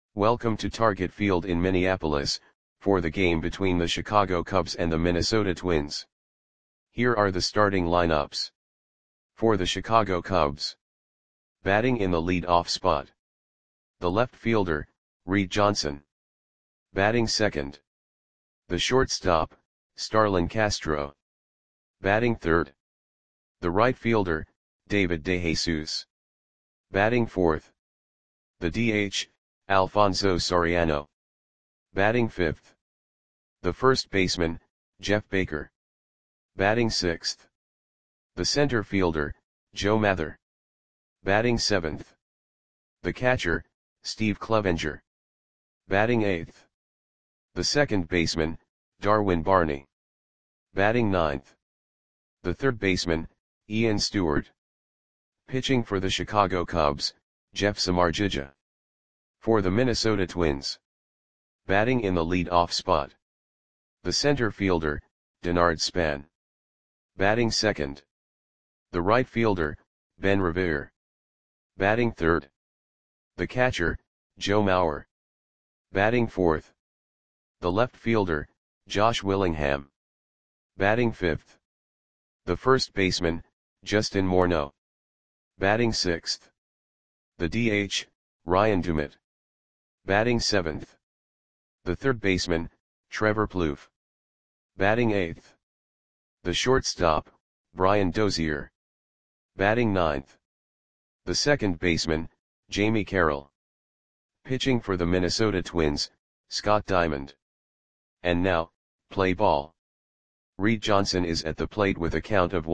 Welcome to Target Field in Minneapolis, for the game between the Chicago Cubs and the Minnesota Twins. Here are the starting lineups. For the Chicago Cubs. Batting in the lead-off spot. The left fielder, Reed Johnson. Batting second. The shortstop, Starlin Castro. Batting third. The right fielder, David DeJesus. Batting fourth. The DH, Alfonso Soriano. Batting fifth. The first baseman, Jeff Baker. Batting sixth. The center fielder, Joe Mather. Batting seventh. The catcher, Steve Clevenger. Batting eighth. The second baseman, Darwin Barney. Batting ninth. The third baseman, Ian Stewart. Pitching for the Chicago Cubs, Jeff Samardzija. For the Minnesota Twins. Batting in the lead-off spot. The center fielder, Denard Span. Batting second. The right fielder, Ben Revere. Batting third. The catcher, Joe Mauer. Batting fourth. The left fielder, Josh Willingham. Batting fifth. The first baseman, Justin Morneau. Batting sixth. The DH, Ryan Dumit. Batting seventh. The third baseman, Trevor Plouffe. Batting eighth. The shortstop, Brian Dozier. Batting ninth. The second baseman, Jamie Carroll. Pitching for the Minnesota Twins, Scott Diamond. And now, play ball. Reed Johnson is at the plate with a count of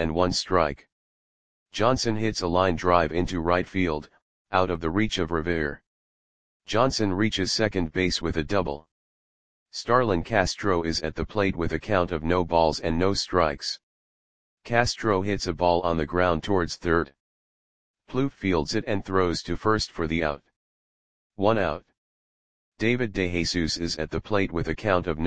1-1 Johnson hits a line drive into right field, out of the reach of Revere. Johnson reaches second base with a double. Starlin Castro is at the plate with a count of 0-2. Castro hits a ball on the ground towards third. Plouffe fields it and throws to first for the out. 1 out. David DeJesus is at the plate with a count of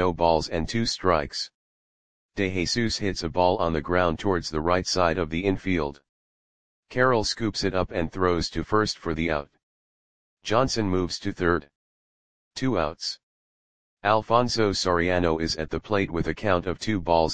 0-2. DeJesus hits a ball on the ground towards the right side of the infield. Carroll scoops it up and throws to first for the out. Johnson moves to third. 2 outs. Alfonso Soriano is at the plate with a count of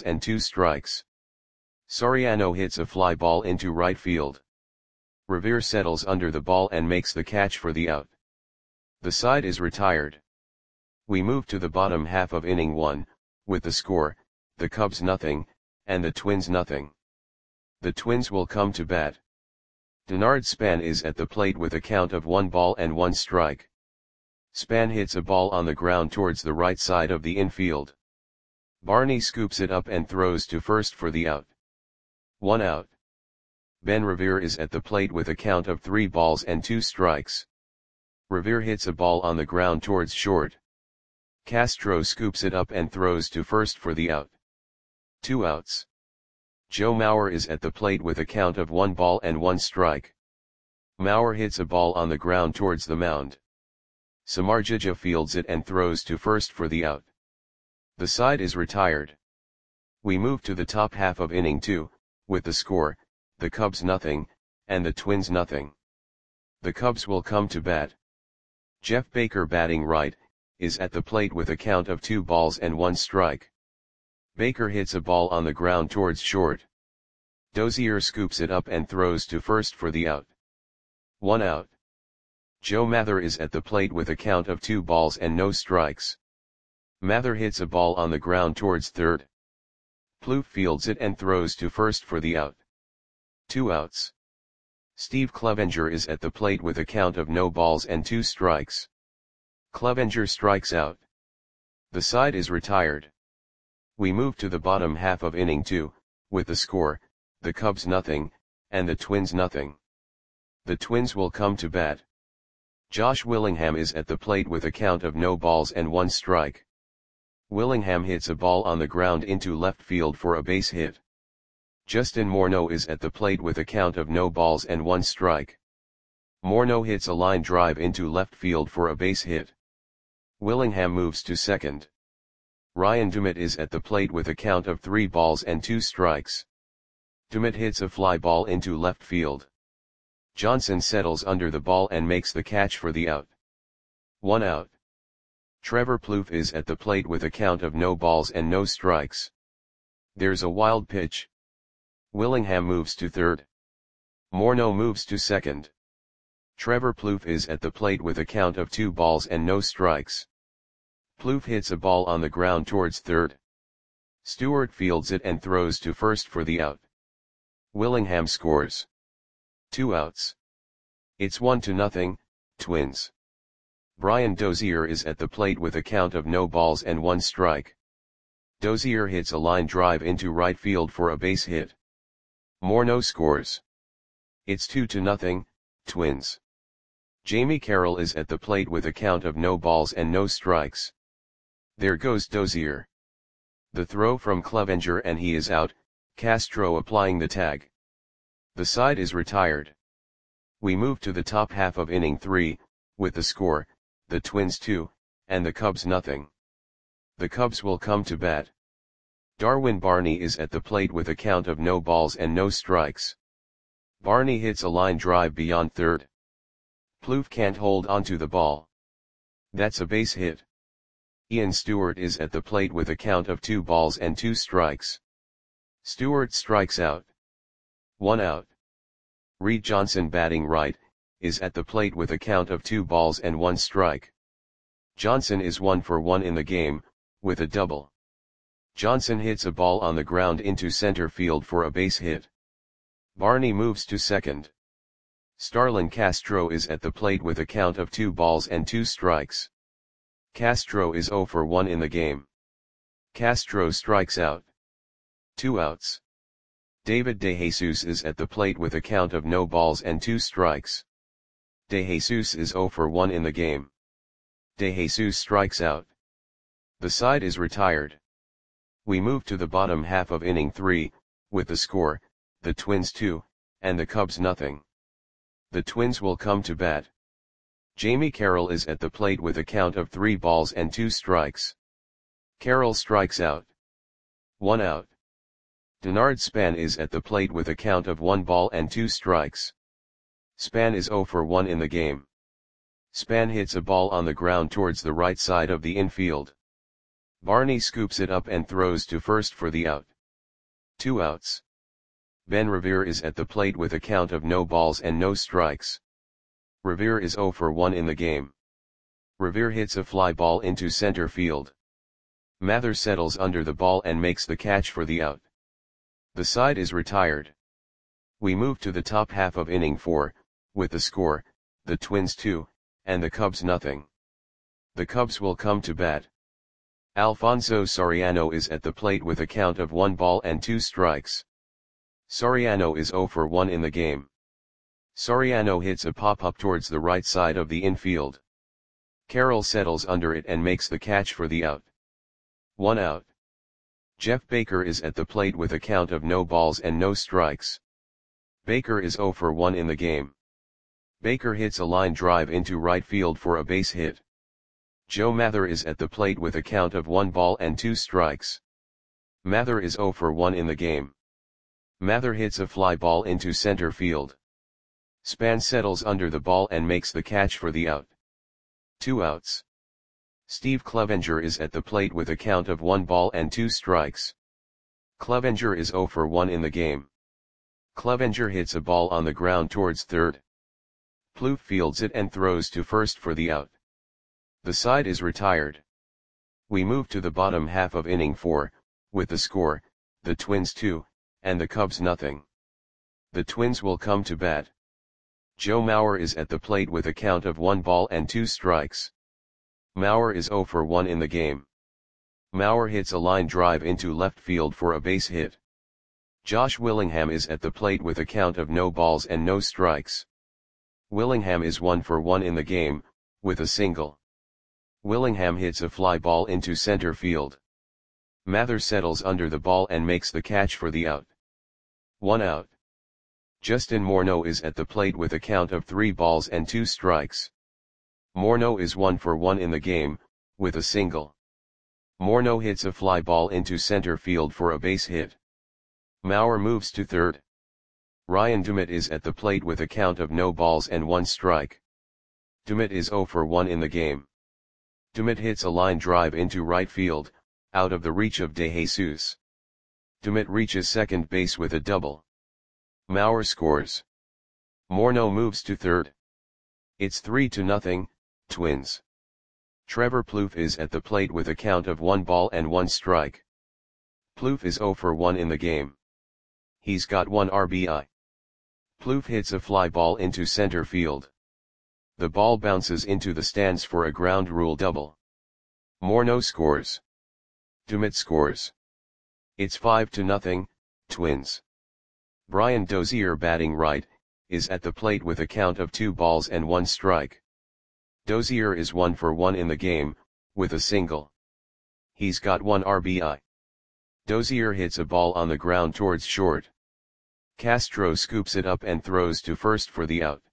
2-2. Soriano hits a fly ball into right field. Revere settles under the ball and makes the catch for the out. The side is retired. We move to the bottom half of inning 1, with the score, the Cubs 0, and the Twins 0. The Twins will come to bat. Denard Span is at the plate with a count of 1-1. Span hits a ball on the ground towards the right side of the infield. Barney scoops it up and throws to first for the out. 1 out. Ben Revere is at the plate with a count of 3-2. Revere hits a ball on the ground towards short. Castro scoops it up and throws to first for the out. 2 outs. Joe Mauer is at the plate with a count of 1-1. Mauer hits a ball on the ground towards the mound. Samardzija fields it and throws to first for the out. The side is retired. We move to the top half of inning 2, with the score, the Cubs 0, and the Twins 0. The Cubs will come to bat. Jeff Baker batting right, is at the plate with a count of 2-1. Baker hits a ball on the ground towards short. Dozier scoops it up and throws to first for the out. 1 out. Joe Mather is at the plate with a count of 2-0. Mather hits a ball on the ground towards third. Plouffe fields it and throws to first for the out. 2 outs. Steve Clevenger is at the plate with a count of 0-2. Clevenger strikes out. The side is retired. We move to the bottom half of inning 2, with the score, the Cubs 0, and the Twins 0. The Twins will come to bat. Josh Willingham is at the plate with a count of 0-1. Willingham hits a ball on the ground into left field for a base hit. Justin Morneau is at the plate with a count of 0-1. Morneau hits a line drive into left field for a base hit. Willingham moves to second. Ryan Dumit is at the plate with a count of 3-2. Dumit hits a fly ball into left field. Johnson settles under the ball and makes the catch for the out. 1 out. Trevor Plouffe is at the plate with a count of no balls and no strikes. There's a wild pitch. Willingham moves to third. Morneau moves to second. Trevor Plouffe is at the plate with a count of 2 balls and no strikes. Plouffe hits a ball on the ground towards third. Stewart fields it and throws to first for the out. Willingham scores. 2 outs. It's 1-0, Twins. Brian Dozier is at the plate with a count of no balls and 1 strike. Dozier hits a line drive into right field for a base hit. Morneau scores. It's 2-0, Twins. Jamie Carroll is at the plate with a count of no balls and no strikes. There goes Dozier. The throw from Clevenger and he is out, Castro applying the tag. The side is retired. We move to the top half of inning 3, with the score, the Twins 2, and the Cubs nothing. The Cubs will come to bat. Darwin Barney is at the plate with a count of no balls and no strikes. Barney hits a line drive beyond third. Plouffe can't hold onto the ball. That's a base hit. Ian Stewart is at the plate with a count of 2 balls and 2 strikes. Stewart strikes out. 1 out. Reed Johnson, batting right, is at the plate with a count of 2 balls and 1 strike. Johnson is 1 for 1 in the game, with a double. Johnson hits a ball on the ground into center field for a base hit. Barney moves to second. Starlin Castro is at the plate with a count of 2 balls and 2 strikes. Castro is 0 for 1 in the game. Castro strikes out. 2 outs. David DeJesus is at the plate with a count of no balls and 2 strikes. DeJesus is 0 for 1 in the game. DeJesus strikes out. The side is retired. We move to the bottom half of inning 3, with the score, the Twins 2, and the Cubs nothing. The Twins will come to bat. Jamie Carroll is at the plate with a count of 3 balls and 2 strikes. Carroll strikes out. 1 out. Denard Span is at the plate with a count of 1 ball and 2 strikes. Span is 0 for 1 in the game. Span hits a ball on the ground towards the right side of the infield. Barney scoops it up and throws to first for the out. 2 outs. Ben Revere is at the plate with a count of no balls and no strikes. Revere is 0 for 1 in the game. Revere hits a fly ball into center field. Mather settles under the ball and makes the catch for the out. The side is retired. We move to the top half of inning 4, with the score, the Twins 2, and the Cubs nothing. The Cubs will come to bat. Alfonso Soriano is at the plate with a count of 1 ball and 2 strikes. Soriano is 0 for 1 in the game. Soriano hits a pop-up towards the right side of the infield. Carroll settles under it and makes the catch for the out. 1 out. Jeff Baker is at the plate with a count of no balls and no strikes. Baker is 0 for 1 in the game. Baker hits a line drive into right field for a base hit. Joe Mather is at the plate with a count of 1 ball and 2 strikes. Mather is 0 for 1 in the game. Mather hits a fly ball into center field. Span settles under the ball and makes the catch for the out. 2 outs. Steve Clevenger is at the plate with a count of 1 ball and 2 strikes. Clevenger is 0 for 1 in the game. Clevenger hits a ball on the ground towards third. Plouffe fields it and throws to first for the out. The side is retired. We move to the bottom half of inning 4, with the score, the Twins 2, and the Cubs nothing. The Twins will come to bat. Joe Mauer is at the plate with a count of 1 ball and 2 strikes. Mauer is 0 for 1 in the game. Mauer hits a line drive into left field for a base hit. Josh Willingham is at the plate with a count of no balls and no strikes. Willingham is 1 for 1 in the game, with a single. Willingham hits a fly ball into center field. Mather settles under the ball and makes the catch for the out. 1 out. Justin Morneau is at the plate with a count of 3 balls and 2 strikes. Morneau is 1 for 1 in the game, with a single. Morneau hits a fly ball into center field for a base hit. Mauer moves to third. Ryan Dumit is at the plate with a count of no balls and 1 strike. Dumit is 0 for 1 in the game. Dumit hits a line drive into right field, out of the reach of De Jesus. Dumit reaches second base with a double. Maurer scores. Morneau moves to third. It's 3-0, Twins. Trevor Plouffe is at the plate with a count of 1 ball and 1 strike. Plouffe is 0 for 1 in the game. He's got 1 RBI. Plouffe hits a fly ball into center field. The ball bounces into the stands for a ground rule double. Morneau scores. Dumit scores. It's 5-0, Twins. Brian Dozier, batting right, is at the plate with a count of 2 balls and 1 strike. Dozier is 1 for 1 in the game, with a single. He's got 1 RBI. Dozier hits a ball on the ground towards short. Castro scoops it up and throws to first for the out.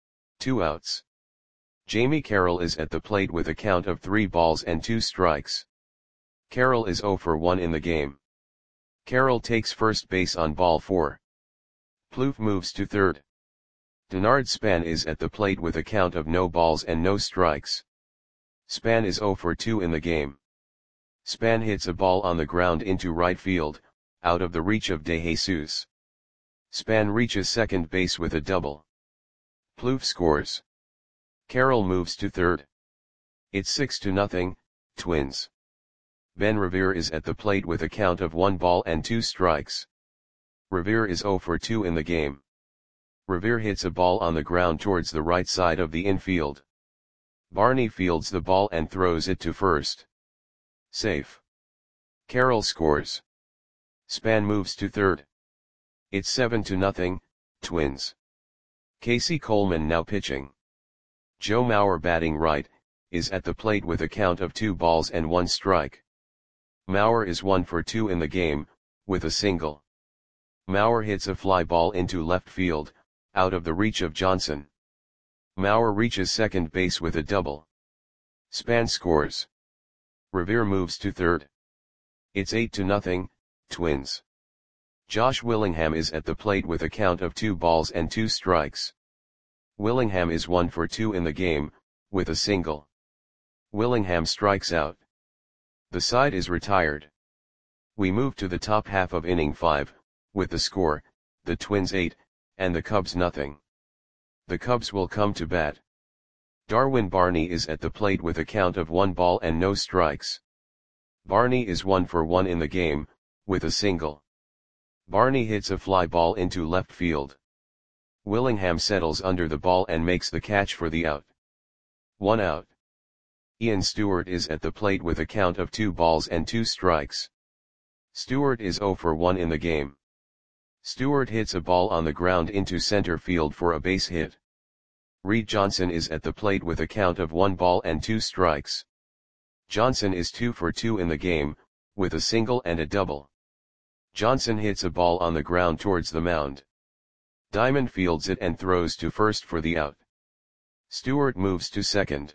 2 outs. Jamie Carroll is at the plate with a count of 3 balls and 2 strikes. Carroll is 0 for 1 in the game. Carroll takes first base on ball 4. Plouffe moves to third. Denard Span is at the plate with a count of no balls and no strikes. Span is 0 for 2 in the game. Span hits a ball on the ground into right field, out of the reach of De Jesus. Span reaches second base with a double. Plouffe scores. Carroll moves to third. It's 6-0, Twins. Ben Revere is at the plate with a count of 1 ball and 2 strikes. Revere is 0 for 2 in the game. Revere hits a ball on the ground towards the right side of the infield. Barney fields the ball and throws it to first. Safe. Carroll scores. Span moves to third. It's 7-0, Twins. Casey Coleman now pitching. Joe Mauer, batting right, is at the plate with a count of 2 balls and 1 strike. Mauer is 1 for 2 in the game, with a single. Mauer hits a fly ball into left field, out of the reach of Johnson. Mauer reaches second base with a double. Span scores. Revere moves to third. It's 8-0, Twins. Josh Willingham is at the plate with a count of 2 balls and 2 strikes. Willingham is 1 for 2 in the game, with a single. Willingham strikes out. The side is retired. We move to the top half of inning 5, with the score, the Twins 8, and the Cubs nothing. The Cubs will come to bat. Darwin Barney is at the plate with a count of 1 ball and no strikes. Barney is 1 for 1 in the game, with a single. Barney hits a fly ball into left field. Willingham settles under the ball and makes the catch for the out. 1 out. Ian Stewart is at the plate with a count of 2 balls and 2 strikes. Stewart is 0 for 1 in the game. Stewart hits a ball on the ground into center field for a base hit. Reed Johnson is at the plate with a count of 1 ball and 2 strikes. Johnson is 2 for 2 in the game, with a single and a double. Johnson hits a ball on the ground towards the mound. Diamond fields it and throws to first for the out. Stewart moves to second.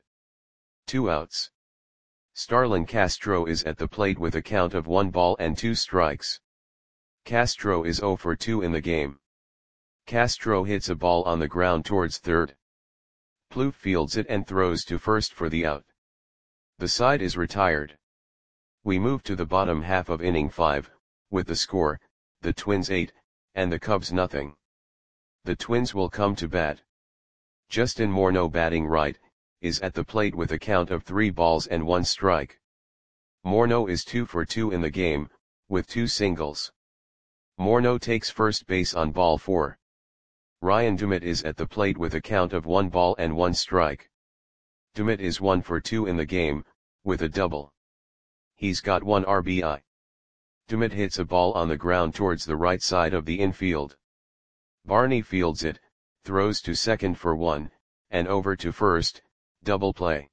2 outs. Starlin Castro is at the plate with a count of 1 ball and 2 strikes. Castro is 0 for 2 in the game. Castro hits a ball on the ground towards third. Plouffe fields it and throws to first for the out. The side is retired. We move to the bottom half of inning 5, with the score, the Twins 8, and the Cubs nothing. The Twins will come to bat. Justin Morneau, batting right, is at the plate with a count of 3 balls and 1 strike. Morneau is 2 for 2 in the game, with 2 singles. Morneau takes first base on ball 4. Ryan Dumit is at the plate with a count of 1 ball and 1 strike. Dumit is 1 for 2 in the game, with a double. He's got 1 RBI. Dumit hits a ball on the ground towards the right side of the infield. Barney fields it, throws to second for 1, and over to first, double play.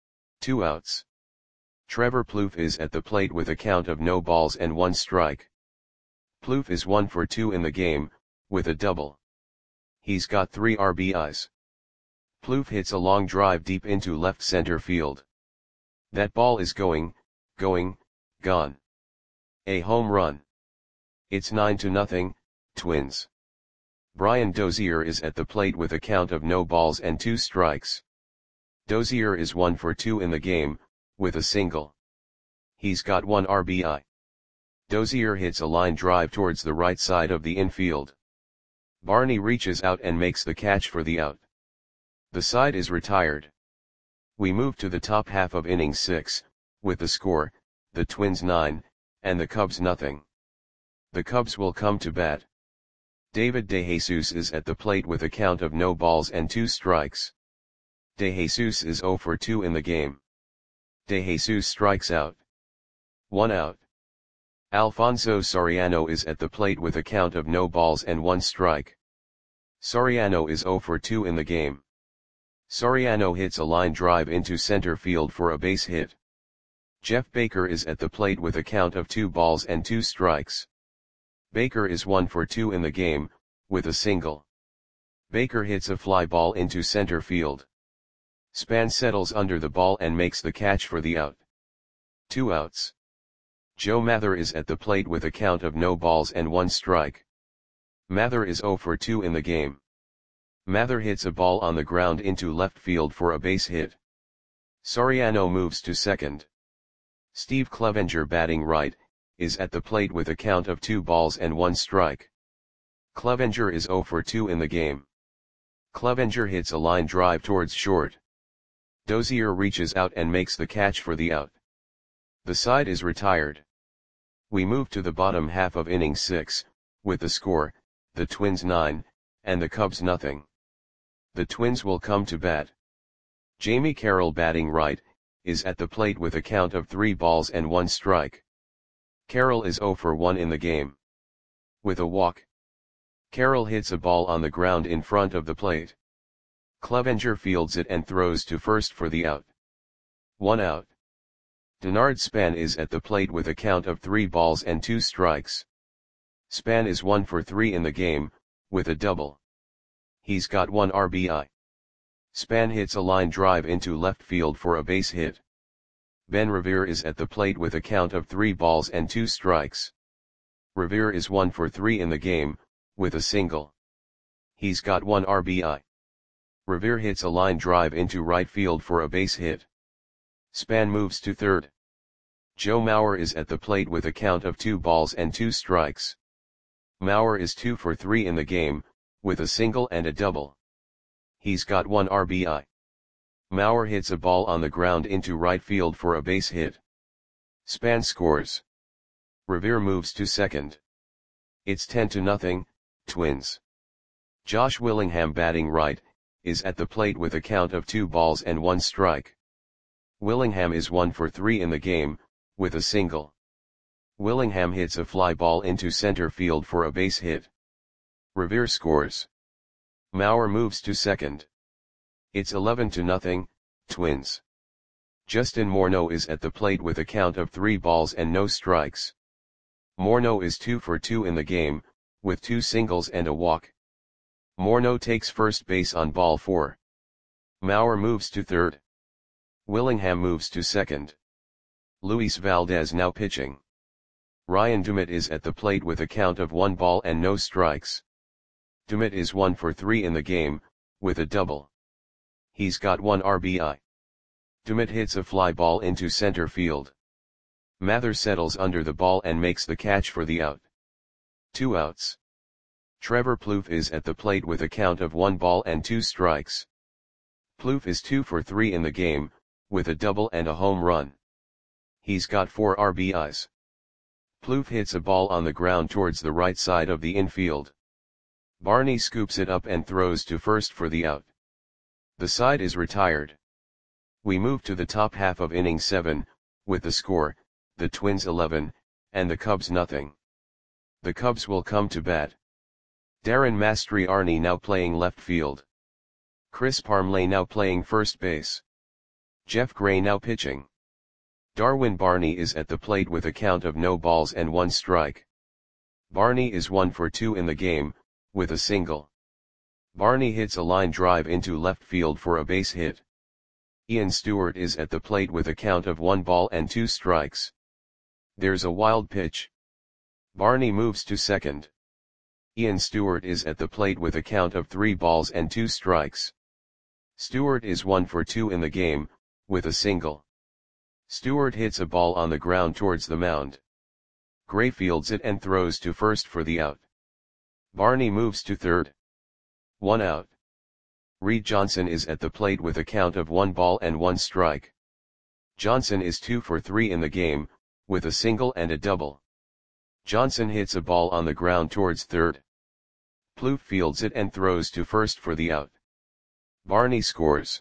2 outs. Trevor Plouffe is at the plate with a count of no balls and 1 strike. Plouffe is 1 for 2 in the game, with a double. He's got 3 RBIs. Plouffe hits a long drive deep into left center field. That ball is going, gone. A home run. It's 9-0, Twins. Brian Dozier is at the plate with a count of no balls and 2 strikes. Dozier is 1 for 2 in the game, with a single. He's got 1 RBI. Dozier hits a line drive towards the right side of the infield. Barney reaches out and makes the catch for the out. The side is retired. We move to the top half of inning 6, with the score, the Twins 9, and the Cubs nothing. The Cubs will come to bat. David DeJesus is at the plate with a count of no balls and 2 strikes. DeJesus is 0 for 2 in the game. DeJesus strikes out. 1 out. Alfonso Soriano is at the plate with a count of no balls and 1 strike. Soriano is 0 for 2 in the game. Soriano hits a line drive into center field for a base hit. Jeff Baker is at the plate with a count of 2 balls and 2 strikes. Baker is 1 for 2 in the game, with a single. Baker hits a fly ball into center field. Span settles under the ball and makes the catch for the out. 2 outs. Joe Mather is at the plate with a count of no balls and 1 strike. Mather is 0 for 2 in the game. Mather hits a ball on the ground into left field for a base hit. Soriano moves to second. Steve Clevenger, batting right, is at the plate with a count of 2 balls and 1 strike. Clevenger is 0 for 2 in the game. Clevenger hits a line drive towards short. Dozier reaches out and makes the catch for the out. The side is retired. We move to the bottom half of inning 6, with the score, the Twins 9, and the Cubs nothing. The Twins will come to bat. Jamie Carroll, batting right, is at the plate with a count of 3 balls and 1 strike. Carroll is 0 for 1 in the game. With a walk. Carroll hits a ball on the ground in front of the plate. Clevenger fields it and throws to first for the out. 1 out. Denard Span is at the plate with a count of 3 balls and 2 strikes. Span is 1 for 3 in the game, with a double. He's got 1 RBI. Span hits a line drive into left field for a base hit. Ben Revere is at the plate with a count of 3 balls and 2 strikes. Revere is 1 for 3 in the game, with a single. He's got 1 RBI. Revere hits a line drive into right field for a base hit. Span moves to third. Joe Mauer is at the plate with a count of 2 balls and 2 strikes. Mauer is 2 for 3 in the game, with a single and a double. He's got 1 RBI. Mauer hits a ball on the ground into right field for a base hit. Span scores. Revere moves to second. It's 10-0, Twins. Josh Willingham, batting right, is at the plate with a count of 2 balls and 1 strike. Willingham is 1 for 3 in the game, with a single. Willingham hits a fly ball into center field for a base hit. Revere scores. Mauer moves to second. It's 11-0, Twins. Justin Morneau is at the plate with a count of 3 balls and no strikes. Morneau is 2 for 2 in the game, with 2 singles and a walk. Morneau takes first base on ball 4. Mauer moves to third. Willingham moves to second. Luis Valdez now pitching. Ryan Dumit is at the plate with a count of 1 ball and no strikes. Dumit is 1 for 3 in the game, with a double. He's got 1 RBI. Dumit hits a fly ball into center field. Mather settles under the ball and makes the catch for the out. 2 outs. Trevor Plouffe is at the plate with a count of 1 ball and 2 strikes. Plouffe is 2 for 3 in the game, with a double and a home run. He's got 4 RBIs. Plouffe hits a ball on the ground towards the right side of the infield. Barney scoops it up and throws to first for the out. The side is retired. We move to the top half of inning 7, with the score, the Twins 11, and the Cubs nothing. The Cubs will come to bat. Darren Mastriani now playing left field. Chris Parmelee now playing first base. Jeff Gray now pitching. Darwin Barney is at the plate with a count of no balls and 1 strike. Barney is 1 for 2 in the game, with a single. Barney hits a line drive into left field for a base hit. Ian Stewart is at the plate with a count of 1 ball and 2 strikes. There's a wild pitch. Barney moves to second. Ian Stewart is at the plate with a count of 3 balls and 2 strikes. Stewart is 1 for 2 in the game, with a single. Stewart hits a ball on the ground towards the mound. Gray fields it and throws to first for the out. Barney moves to third. 1 out. Reed Johnson is at the plate with a count of 1 ball and 1 strike. Johnson is 2 for 3 in the game, with a single and a double. Johnson hits a ball on the ground towards third. Plouffe fields it and throws to first for the out. Barney scores.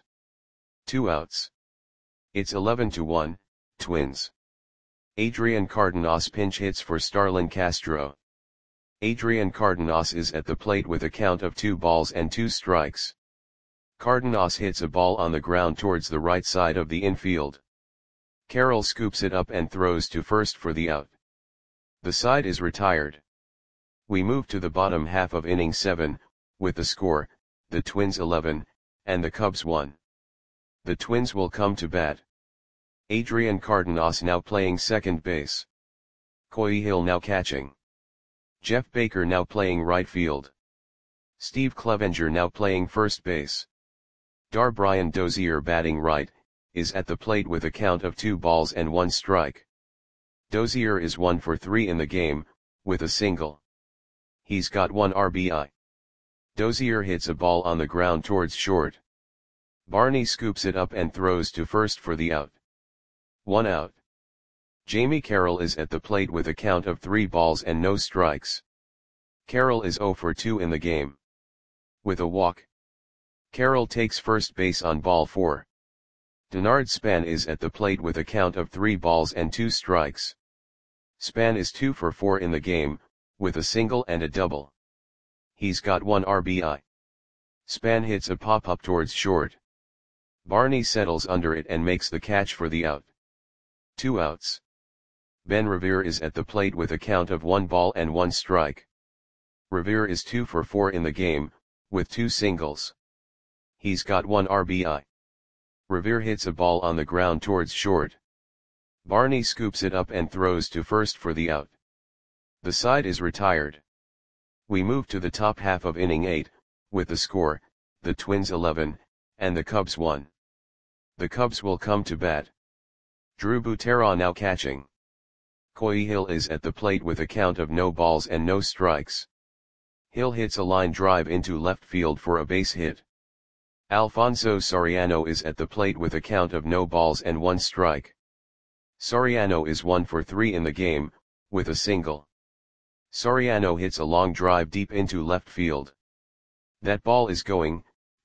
2 outs. It's 11-1, Twins. Adrian Cardenas pinch hits for Starlin Castro. Adrian Cardenas is at the plate with a count of 2 balls and 2 strikes. Cardenas hits a ball on the ground towards the right side of the infield. Carroll scoops it up and throws to first for the out. The side is retired. We move to the bottom half of inning 7, with the score, the Twins 11, and the Cubs 1. The Twins will come to bat. Adrian Cardenas now playing second base. Coy Hill now catching. Jeff Baker now playing right field. Steve Clevenger now playing first base. Darbrian Dozier batting right, is at the plate with a count of 2 balls and 1 strike. Dozier is 1 for 3 in the game, with a single. He's got 1 RBI. Dozier hits a ball on the ground towards short. Barney scoops it up and throws to first for the out. 1 out. Jamie Carroll is at the plate with a count of 3 balls and no strikes. Carroll is 0 for 2 in the game. With a walk. Carroll takes first base on ball 4. Denard Span is at the plate with a count of 3 balls and 2 strikes. Span is 2 for 4 in the game, with a single and a double. He's got 1 RBI. Span hits a pop-up towards short. Barney settles under it and makes the catch for the out. 2 outs. Ben Revere is at the plate with a count of 1 ball and 1 strike. Revere is 2 for 4 in the game, with 2 singles. He's got 1 RBI. Revere hits a ball on the ground towards short. Barney scoops it up and throws to first for the out. The side is retired. We move to the top half of inning 8, with the score, the Twins 11, and the Cubs 1. The Cubs will come to bat. Drew Butera now catching. Coy Hill is at the plate with a count of no balls and no strikes. Hill hits a line drive into left field for a base hit. Alfonso Soriano is at the plate with a count of no balls and 1 strike. Soriano is 1 for 3 in the game, with a single. Soriano hits a long drive deep into left field. That ball is gone.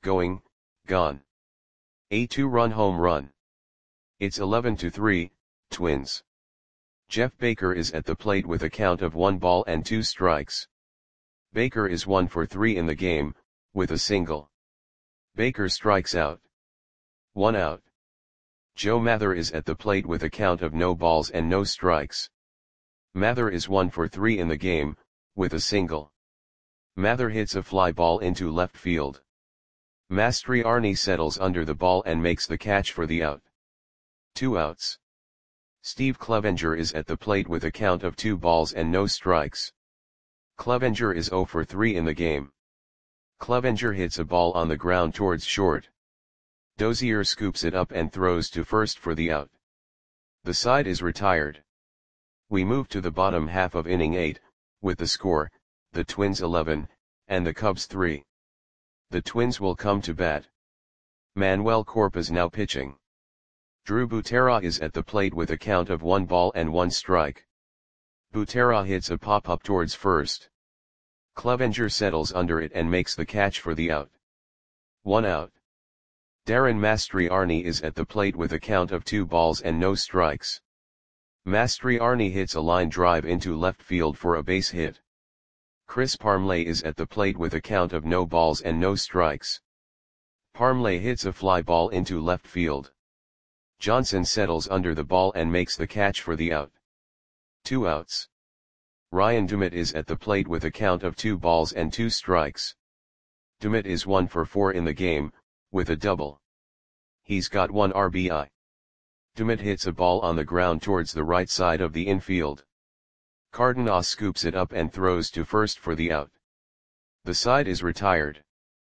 A 2-run home run. It's 11-3, Twins. Jeff Baker is at the plate with a count of 1 ball and 2 strikes. Baker is 1 for 3 in the game, with a single. Baker strikes out. 1 out. Joe Mather is at the plate with a count of no balls and no strikes. Mather is 1 for 3 in the game, with a single. Mather hits a fly ball into left field. Mastriani settles under the ball and makes the catch for the out. 2 outs. Steve Clevenger is at the plate with a count of 2 balls and no strikes. Clevenger is 0 for 3 in the game. Clevenger hits a ball on the ground towards short. Dozier scoops it up and throws to first for the out. The side is retired. We move to the bottom half of inning 8, with the score, the Twins 11, and the Cubs 3. The Twins will come to bat. Manuel Corpus now pitching. Drew Butera is at the plate with a count of 1 ball and 1 strike. Butera hits a pop-up towards first. Clevenger settles under it and makes the catch for the out. 1 out. Darren Mastriani is at the plate with a count of 2 balls and no strikes. Mastriani hits a line drive into left field for a base hit. Chris Parmelee is at the plate with a count of no balls and no strikes. Parmelee hits a fly ball into left field. Johnson settles under the ball and makes the catch for the out. 2 outs. Ryan Dumit is at the plate with a count of 2 balls and 2 strikes. Dumit is 1 for 4 in the game, with a double. He's got 1 RBI. Dumit hits a ball on the ground towards the right side of the infield. Cardenas scoops it up and throws to first for the out. The side is retired.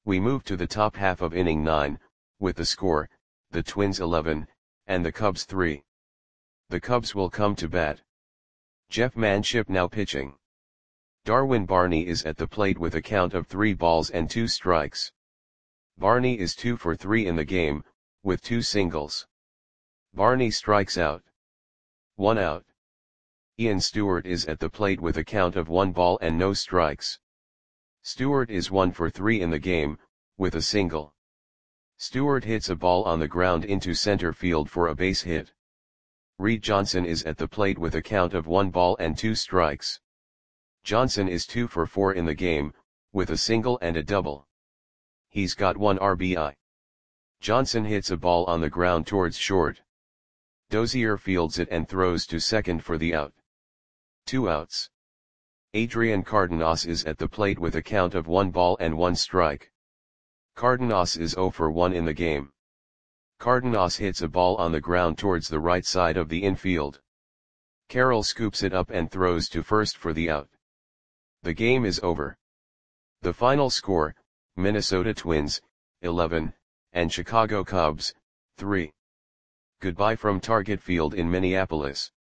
We move to the top half of inning 9, with the score, the Twins 11, and the Cubs 3. The Cubs will come to bat. Jeff Manship now pitching. Darwin Barney is at the plate with a count of 3 balls and 2 strikes. Barney is 2 for 3 in the game, with 2 singles. Barney strikes out. 1 out. Ian Stewart is at the plate with a count of 1 ball and no strikes. Stewart is 1 for 3 in the game, with a single. Stewart hits a ball on the ground into center field for a base hit. Reed Johnson is at the plate with a count of 1 ball and 2 strikes. Johnson is 2 for 4 in the game, with a single and a double. He's got 1 RBI. Johnson hits a ball on the ground towards short. Dozier fields it and throws to second for the out. 2 outs. Adrian Cardenas is at the plate with a count of 1 ball and 1 strike. Cardenas is 0 for 1 in the game. Cardenas hits a ball on the ground towards the right side of the infield. Carroll scoops it up and throws to first for the out. The game is over. The final score, Minnesota Twins, 11, and Chicago Cubs, 3. Goodbye from Target Field in Minneapolis.